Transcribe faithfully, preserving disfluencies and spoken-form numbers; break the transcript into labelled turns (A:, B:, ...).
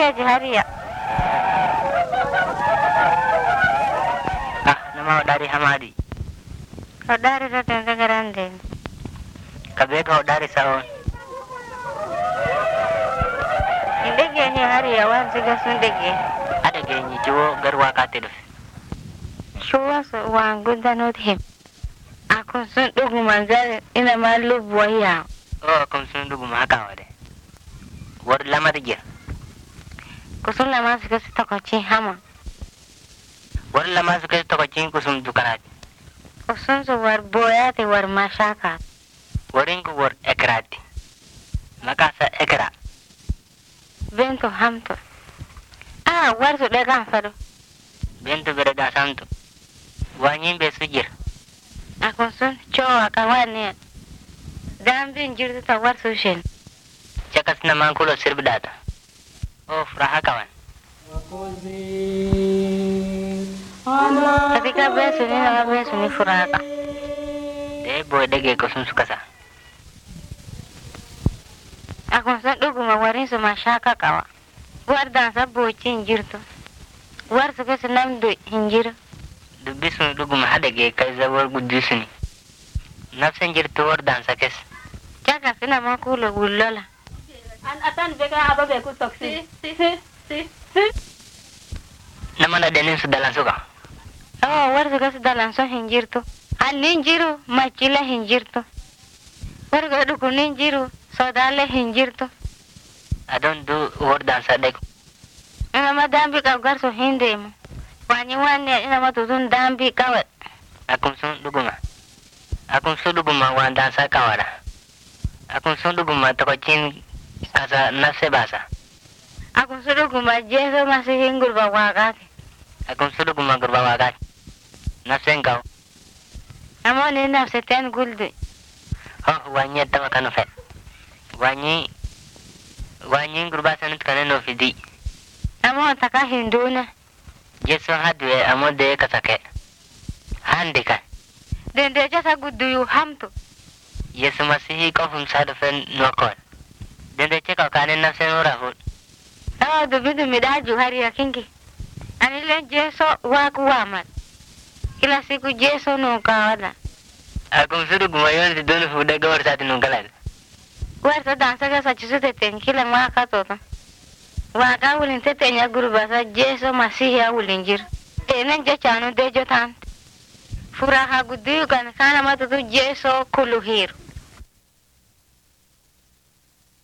A: Hariya hariya.
B: Ah, nama Hodari Hamadi.
A: Hodari Ratenda Grande.
B: Kabeka Hodari Saon.
A: Indege ni hariya wan siga sundege.
B: Ada genyi juwo garwa katiluf.
A: Shuwa so wan gudanot him. Aku sun dugu manzal ina malu buaya.
B: Oh, kum sun dugu maka wade. War lama dige.
A: Kusum lama siga sitokochi hama.
B: War lama siga sitokochi kusum dukanat.
A: Kusum so war boya te war masyarakat.
B: Warin ku war ekrati. Makasa ekra.
A: Bento hamto. Ah, war so dagang fado.
B: Bento bereda santo. Wanyin be sujir.
A: Aku sun cowa kawannya. Dambin jirtu ta war sushin.
B: Cakas nama kulo sirbdata. Oh, furaha kawan.
A: Ketika besu ni nama besu ni furaka.
B: De boy dege kusum sukasa.
A: Aku sun dugu mawarin so masyaka kawa. War dansa bocin jirtu. War suka senam du hinjir.
B: Dubisu dugu mahade ge kaiza war gudusuni. Nafsan jirtu war dansa kes.
A: Caka sina makulo gulola.
C: An atan beka aba beku toksi. Si si si si.
B: Namana denin sudalan suka.
A: Oh, war suka sudah langsung hinjir tu. An ninjiru macila hinjir tu. War ga duku ninjiru sodale hinjir tu.
B: Adon du war dansa dek.
A: Ina ma dambi ka gar so hinde mo. Wani wani ina ma tutun dambi kawat.
B: Akum sun dugu ma. Akum sun dugu ma wan dansa kawara. Akum sun dugu ma tokochin kasa nafse basa.
A: Aku suruh guma jeso masih hinggul bawa kaki.
B: Akum sun dugu ma gurba wagat. Nafse engkau.
A: Amo ni nafse ten guldu.
B: Oh, wanyi tama kanu fet. Wanyi wanyi gurba sanut kanen no fidi.
A: Amo taka hinduna.
B: Jeso hadwe amo de kasake. Handi kan.
A: Den de jasa gudu hamtu.
B: Yesu masihi kofum sadufen nokon. Dende cekal kanen nafse nurahut.
A: Oh, dubi dumi daju hari ya kinki. Anile jeso waku wamat. Kila siku jeso no kawada.
B: Akum sudu gumayon si dunu fuda gawar satu nungkalan.
A: Warta dansa ka sa chisu teten kila waka toto. Waka ulin tetenya guru basa jeso masih ya ulinjir. Enen jachanu de jotan. Furaha gudu kan kana matutu jeso kuluhir.